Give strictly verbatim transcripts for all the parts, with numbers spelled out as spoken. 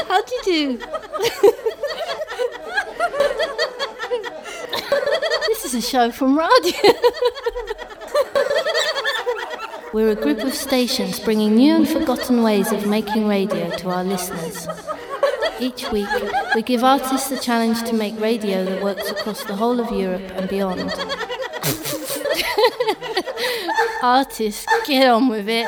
How'd you do? This is a show from radio. We're a group of stations bringing new and forgotten ways of making radio to our listeners. Each week, we give artists the challenge to make radio that works across the whole of Europe and beyond. Artists, get on with it.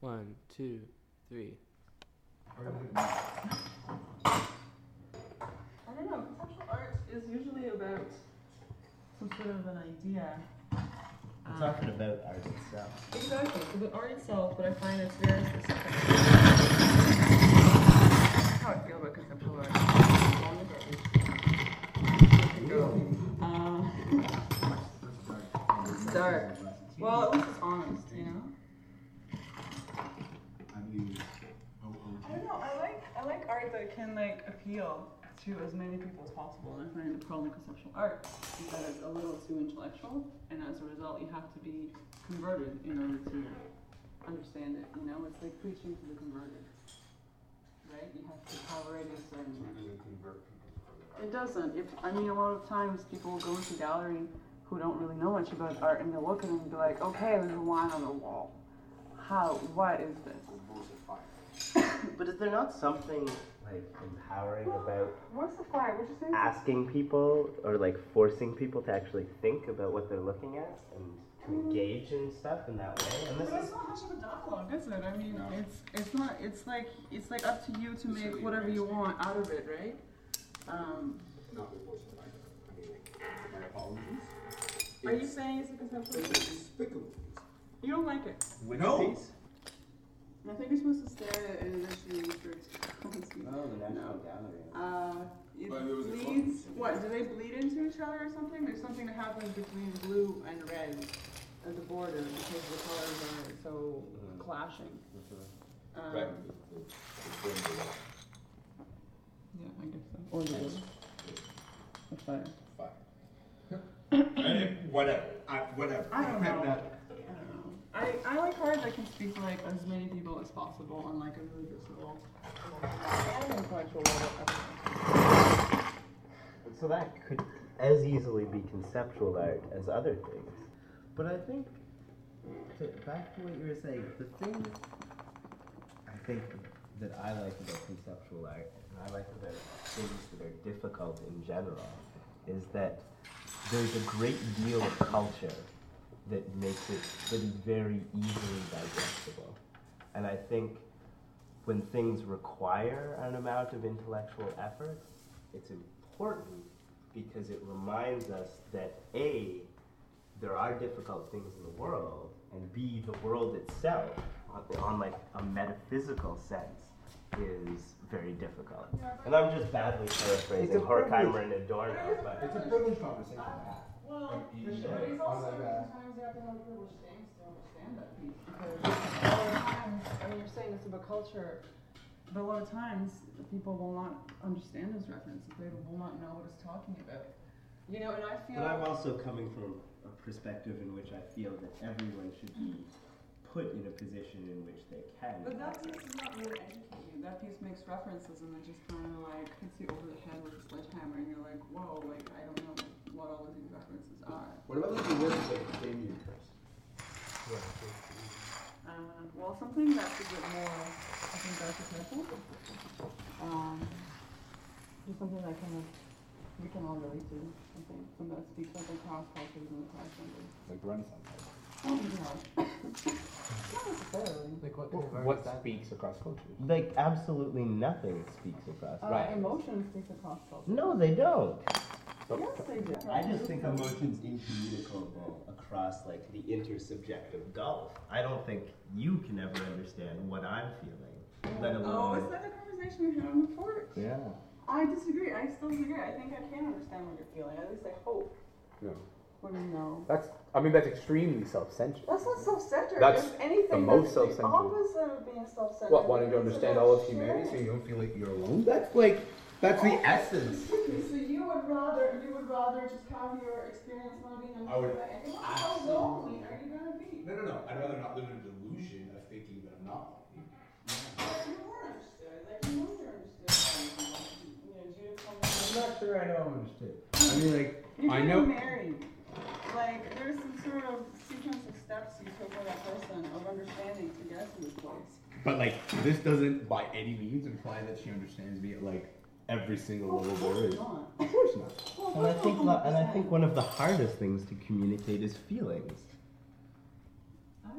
One, two, three. I don't know, conceptual art is usually about some sort of an idea. It's um, often about art itself. Exactly, it's about art itself, but I find it's very specific. That's how I feel about conceptual art. Um, it's dark. Well, at least it's honest, you know? I don't know, I like I like art that can like appeal to as many people as possible, and I find the problem with conceptual art is that it's a little too intellectual, and as a result you have to be converted in order to understand it, you know? It's like preaching to the converted, right? You have to tolerate it and... It doesn't convert people. It doesn't. If, I mean, a lot of times people will go into a gallery who don't really know much about art, and they'll look at it and be like, okay, there's a line on the wall. How, what is this? But is there not something like empowering about What's the fire? What you saying? asking people or like forcing people to actually think about what they're looking at and to engage in stuff in that way? And this but is it's not much of a dialogue, is it? I mean, no. it's it's not. It's like it's like up to you to make whatever you want out of it, right? Um, Not the voice of I mean, my apologies. Are you saying it's a conceptual piece? It's a despicable piece. You don't like it? Which no. piece? I think you're supposed to stare at it and eventually research. oh, the National Gallery. Uh, it bleeds. What? Do they bleed into each other or something? There's something that happens between blue and red at the border because the colors are so mm-hmm. clashing. Mm-hmm. Um, right. Yeah, I guess so. Or the wood. The fire. Fire. whatever. I, whatever. I don't know. That. I, I like art that can speak to like as many people as possible on like a really visceral and intellectual level. So that could as easily be conceptual art as other things. But I think, to, back to what you were saying, the thing I think that I like about conceptual art, and I like about things that are difficult in general, is that there's a great deal of culture that makes it that is very easily digestible. And I think when things require an amount of intellectual effort, it's important because it reminds us that A, there are difficult things in the world, and B, the world itself, on, on like a metaphysical sense, is very difficult. And I'm just badly paraphrasing Horkheimer and Adorno, but it's a privileged conversation to have. Well, for sure. But it's also sometimes you have to have privileged things to understand that piece. Because a lot of times, I mean, you're saying this about culture, but a lot of times people will not understand those references. They will not know what it's talking about. You know, and I feel. But I'm also coming from a perspective in which I feel that everyone should be put in a position in which they can. But that piece does not really educate you. That piece makes references and it just kind of like hits you over the head with a sledgehammer, and you're like, whoa, like I don't know what all of these references are. What about like the words like Damien Hirst? Uh, well, something that's a bit more, I think, archetypal. Um, just something that kind of we can all relate to. I think something that speaks like across cultures and across genders. Like Renaissance art. Oh, no. Not necessarily. Like what, what, what speaks across cultures? Like absolutely nothing speaks across Uh, cultures. emotions speak across cultures. No, they don't. Yes, they do. I just think emotion's incommunicable across like the intersubjective gulf. I don't think you can ever understand what I'm feeling, let alone. Oh, is that the conversation we had on the porch? Yeah. I disagree. I still disagree. I think I can understand what you're feeling. At least I hope. No. What do you know? That's. I mean, that's extremely self-centered. That's not self-centered. That's if anything, the most that's self-centered. The opposite of being self-centered. What, wanting to understand all of humanity so you don't feel like you're alone? That's like, that's the essence. So you would rather, you would rather just have your experience not being I would understood by anyone? How lonely are you going to be? No, no, no. I'd rather not live in a delusion of thinking that I'm not lonely. You are understood. Like, you know you're understood. You know, Judith told me. I'm not sure I know I'm understood. I mean, like, You're I know. married. Like, there's some sort of sequence of steps you took with that person of understanding to get to this place. But like, this doesn't by any means imply that she understands me at like every single level there is. Not. Of course not. Well, And I think, and I think one of the hardest things to communicate is feelings. I don't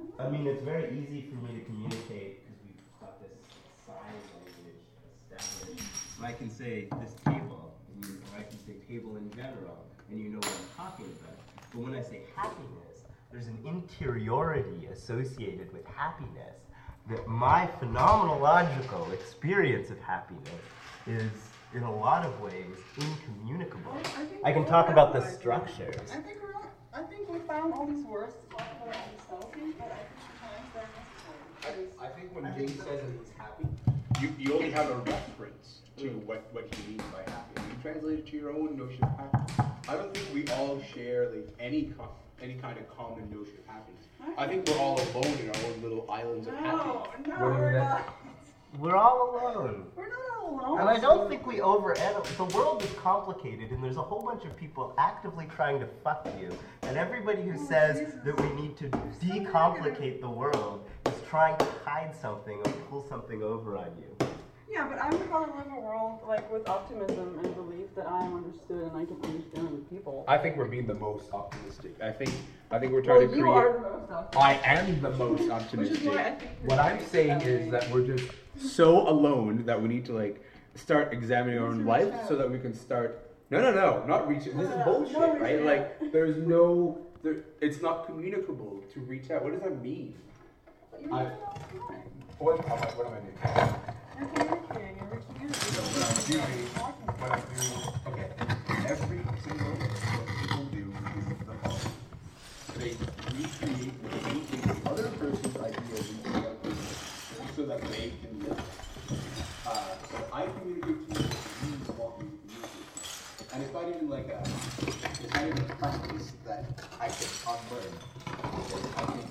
I mean, it's very easy for me to communicate because we've got this sign language established. So I can say this table, and you, or I can say table in general, and you know what I'm talking about. But when I say happiness, there's an interiority associated with happiness that my phenomenological experience of happiness is, in a lot of ways, incommunicable. Well, I, think I can we're talk all about the right. structures. I think we're all, I think we found all these words to talk about selfie, but I think sometimes they're necessary. I think when Jake says that he's happy, you, you only have a reference to what, what he means by happy. And you translate it to your own notion of happiness. I don't think we all share like any co- any kind of common notion of happiness. I think we're all alone in our own little islands of No, happiness. no, we're not. We're all alone. We're not all alone. And I don't think we overanalyze. The world is complicated, and there's a whole bunch of people actively trying to fuck you. And everybody who Oh, says Jesus. that we need to decomplicate the world is trying to hide something or pull something over on you. Yeah, but I'm trying to live a world like with optimism and belief that I am understood and I can understand other people. I think we're being the most optimistic. I think I think we're trying Well, to you create. are the most optimistic. I am the most Which optimistic. is why I think What I'm saying is that we're just so alone that we need to like start examining our own life so that we can start. No, no, no, not reaching. This is bullshit, right? Like there's no, there, it's not communicable to reach out. What does that mean? You're I- doing all the time. What, am I- what am I doing? You're communicating, you're reaching out. So what I'm doing, what I'm doing, okay, every single thing that people do is the following. They recreate the painting of other person's idea of the other person so that they can live. Uh, so I communicate to you, you want me to communicate. And it's not even like a, it's not even a practice that I can unlearn. Because I think,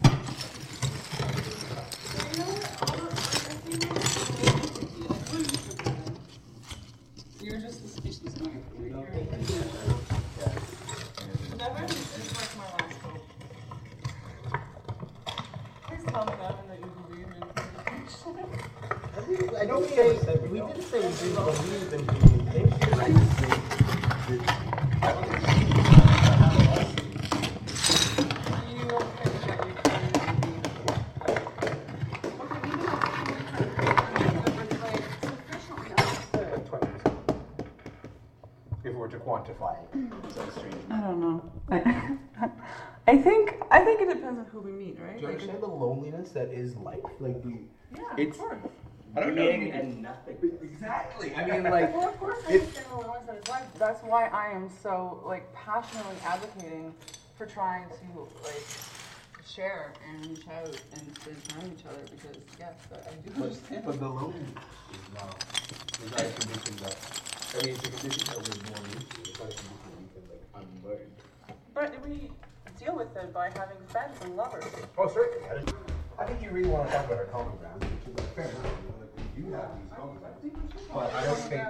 You know what? I don't- I think you're just a speechless man. You don't You're- think you're- that? Nevin is like my last hope. Please tell me, Nevin, that you believe in communication. I don't say, we didn't say we didn't believe in communication. I just think that You will think that you can be. Okay, even if it's like sufficiently understood. twenty percent. If we were to quantify it. So strange. I don't know. I, I think I think it depends on who we meet, right? Do you Like, understand the loneliness that is life? Like the yeah, It's- of course. I don't know. being and nothing. Exactly. I mean, like Well, of course, I it's- understand the noise that it's like. That's why I am so like passionately advocating for trying to like share and reach out and spend time with each other because yes, I I do But, understand. but the loneliness is not. It's not a condition that. I mean, it's a condition that we're born into. It's not a condition that we can like unlearn. But we deal with it by having friends and lovers. Oh, certainly. I, just, I think you really want to talk about our common ground, which is like fair enough. You know, like we do have these common grounds. But I don't think.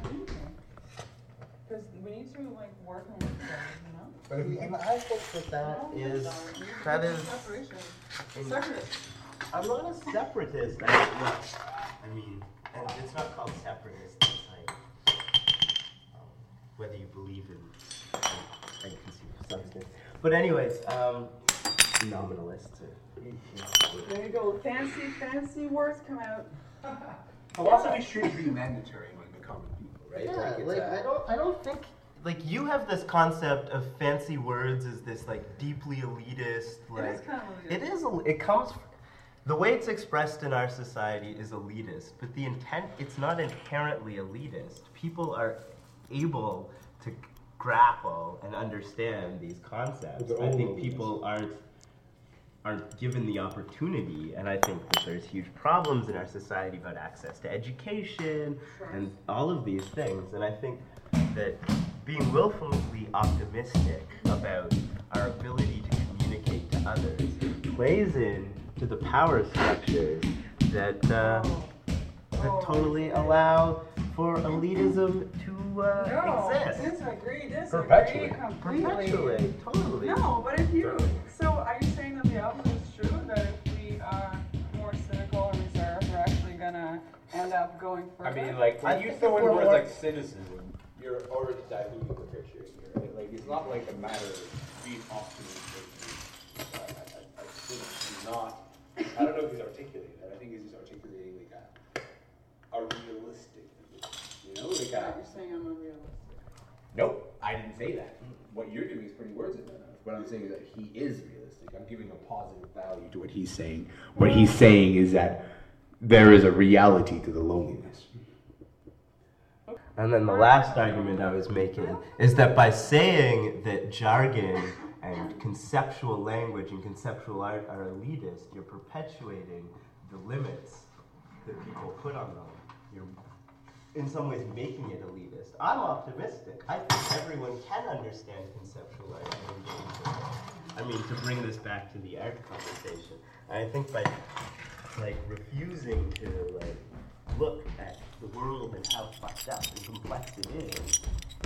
Because we need to like work on each other, you know. But if we, And I think that that is, that is, Separation. in- Separate. I'm not a separatist. I, I mean, and it's not called separatist. It's like um, whether you believe in preconceived substance. But anyways, um, nominalists. Are, There you go. Fancy, fancy words come out. philosophy should be mandatory among the common people, right? yeah, it's like a- I don't, I don't think. Like you have this concept of fancy words as this like deeply elitist. Like It is kind of It is. a- It comes. The way it's expressed in our society is elitist, but the intent, it's not inherently elitist. People are able to grapple and understand these concepts. With their I own think loneliness. people aren't aren't given the opportunity, and I think that there's huge problems in our society about access to education and all of these things. And I think that being willfully optimistic about our ability to communicate to others plays in to the power structures that uh, that totally allow for elitism to uh, No, exist. disagree, disagree Perpetually. completely. Perpetually, totally. No, but if you, so are you saying that the opposite is true? That if we are more cynical and reserved, we're actually gonna end up going further? I mean, like, I when you think throw if in we're words more- like cynicism, you're already diluting the picture here, right? Like, it's not like a matter of being optimistic. I, I, I, not, I don't know if he's articulating that. I think he's just articulating like a, a realistic position. You know, like Yeah, a, you're saying I'm unrealistic. nope, I didn't say that. What you're doing is putting words in there. What I'm saying is that he is realistic. I'm giving a positive value to what he's saying. What he's saying is that there is a reality to the loneliness. And then the last argument I was making is that by saying that jargon and conceptual language and conceptual art are elitist, you're perpetuating the limits that people put on them. You're in some ways making it elitist. I'm optimistic. I think everyone can understand conceptual art and engage with it. I mean, to bring this back to the art conversation, I think by like refusing to like look at the world and how fucked up and complex it is.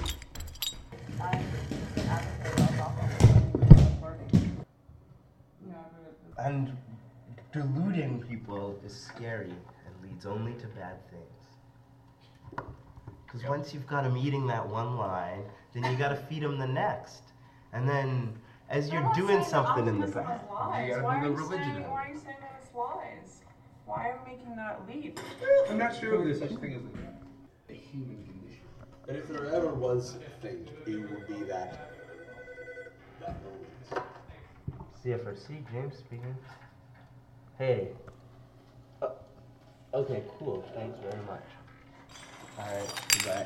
And deluding people is scary and leads only to bad things. Because once you've got them eating that one line, then you gotta feed them the next. And then as you're doing something in the back. Why You gotta are do you the religion saying? of it. Why are you saying that it's lies? Why are you making that leap? I'm not sure if there's such a thing as a human condition. And if there ever was a thing, it would be that that loneliness. C F R C, James speaking. Hey. Uh, okay, cool. Thanks very much. Alright, goodbye.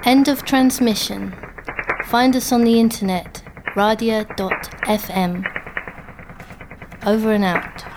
End of transmission. Find us on the internet, radia dot f m. Over and out.